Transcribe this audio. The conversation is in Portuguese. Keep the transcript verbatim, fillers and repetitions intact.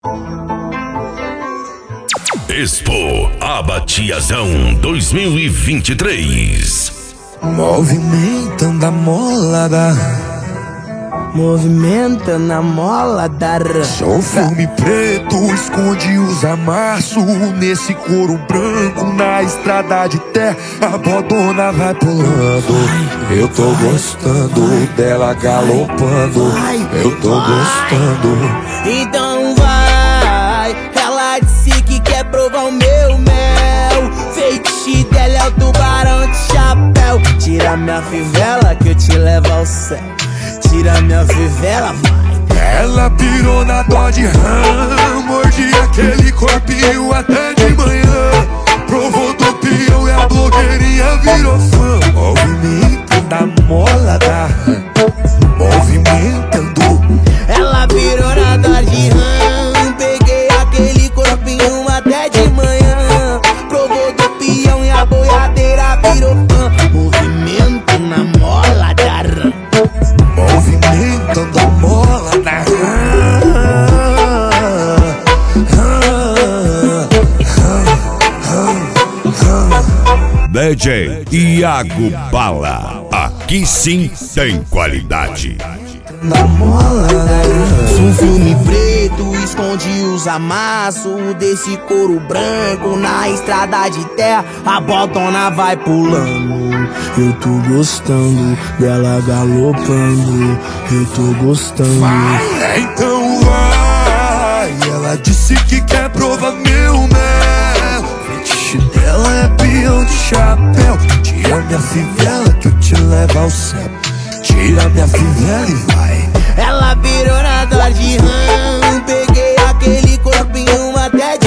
Expo Abatiazão dois mil e vinte e três. Movimentando a molada, movimentando a mola da rã. sou filme preto, esconde os amassos nesse couro branco, na estrada de terra a bodona vai pulando. Eu tô gostando dela galopando, eu tô gostando. Então vai, ela disse que quer provar o meu mel. Feitiço dela é o tubarão de chapéu. Tira minha fivela que eu te levo ao céu. Tira minha fivela, vai. Ela pirou na dó de rã, mordi aquele corpinho até de manhã. Provou do peão e a blogueirinha virou fã. Movimentando a mola da rã, movimentando. Ela virou na dó de rã, peguei aquele corpinho até de manhã. Provou do peão e a boiadeira virou fã. Movimento na mola da rã, movimentando a mola da D J Iago Bala, aqui sim tem qualidade. na mola da rã. um filme preto, esconde os amassos desse couro branco, na estrada de terra a botona vai pulando. Eu tô gostando dela galopando, eu tô gostando. Vai, então vai. Ela disse que quer provar meu mel. Fetiche dela é peão de chapéu. Tira minha fivela que eu te levo ao céu. Tira minha fivela e vai. Ela virou na dor de rã, peguei aquele corpinho até